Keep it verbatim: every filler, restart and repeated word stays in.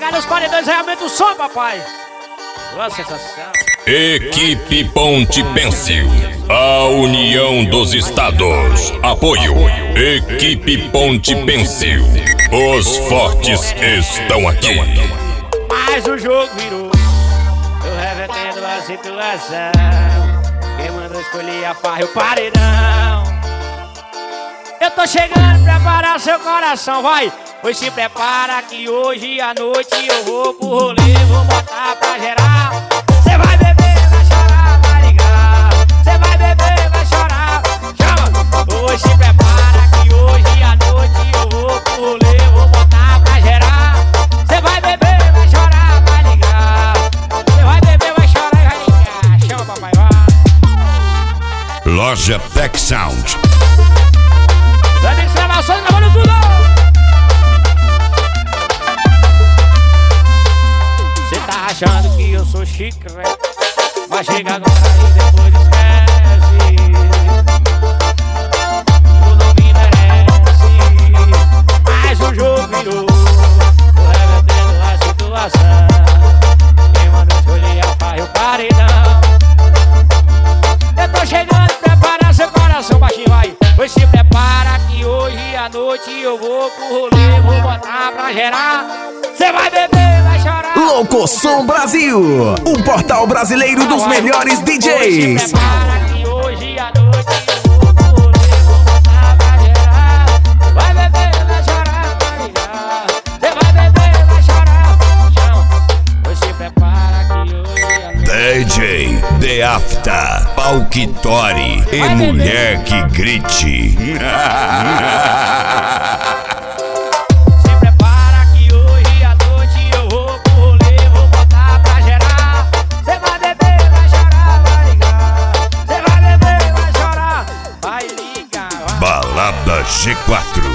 Cadê os paredões? Realmente o som, papai. Boa sensação. Equipe Ponte Pencil, a união dos estados. Apoio, Equipe Ponte Pencil. Os fortes estão aqui. Mas o jogo virou, eu revertendo a situação. Quem mandou escolher a farra e o paredão. Eu tô chegando, prepara seu coração, vai. Pois se prepara que hoje à noite eu vou pro rolê, vou botar pra gerar. Cê vai beber, vai chorar, vai ligar. Cê vai beber, vai chorar, chama. Pois se prepara que hoje à noite eu vou pro rolê, vou botar pra gerar. Cê vai beber, vai chorar, vai ligar. Cê vai beber, vai chorar e vai ligar. Chama, papai, vai. Loja Tech Sound. Vai ter gravações, gravando tudo. Cê tá achando que eu sou chiclete, mas chega agora e depois esquece. Tu não me merece, mas o jogo virou, tô revertendo a situação. Quem mandou escolher a farra e o paredão. Eu tô chegando, prepara seu coração, baixinho, vai. Pois se prepara que hoje à noite eu vou pro rolê, vou botar pra gerar. Cê vai beber, vai chorar. Loucosom Brasil, o portal brasileiro dos melhores D Js. Pois se prepara que hoje à noite eu vou pro rolê, vou botar pra gerar. Cê vai beber, vai chorar, vai ligar. Cê vai beber, vai chorar, chão. Pois se prepara que hoje à noite D J The Afta, Palquitori e mulher que grite. Se prepara que hoje à noite eu vou pro rolê, vou botar pra gerar. Cê vai beber, vai chorar, vai ligar. Cê vai beber, vai chorar, vai ligar. Vai. Balada G quatro.